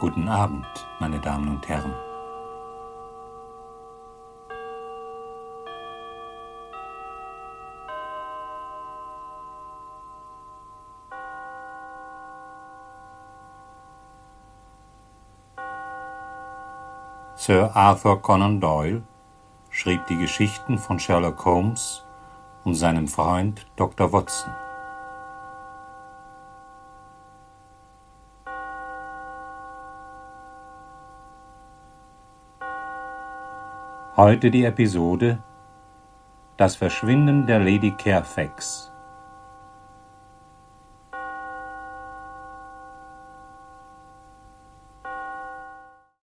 Guten Abend, meine Damen und Herren. Sir Arthur Conan Doyle schrieb die Geschichten von Sherlock Holmes und seinem Freund Dr. Watson. Heute die Episode Das Verschwinden der Lady Carfax.